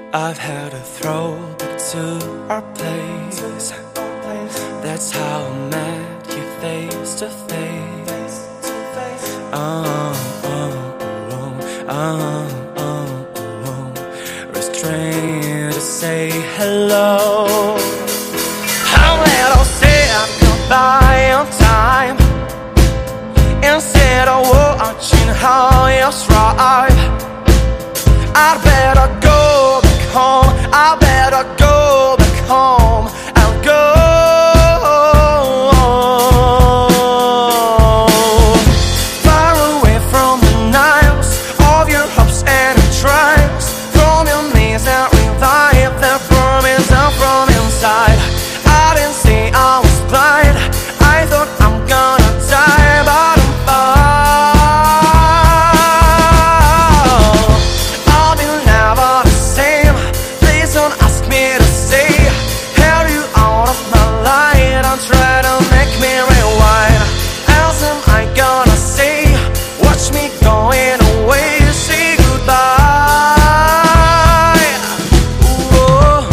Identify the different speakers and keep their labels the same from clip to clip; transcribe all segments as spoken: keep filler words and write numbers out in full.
Speaker 1: I've had a throwback to our place. That's how I met you face to face. Oh, oh, oh, oh, oh, oh. Restrained to say hello. How little said goodbye on time, instead of watching how you strive. I'd better go back home, I better go back home and go far away from the niles of your hopes and your trials, from your knees and revive the burning down from inside. I didn't see I was blind, I thought I'm gonna die, but I'm fine. Try to make me rewind. Else am I gonna say, watch me going away, say goodbye. Whoa,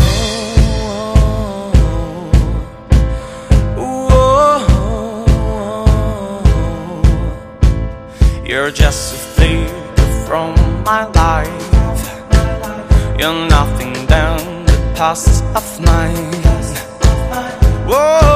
Speaker 1: whoa. You're just a flicker from my life. You're nothing than the past of mine. Whoa.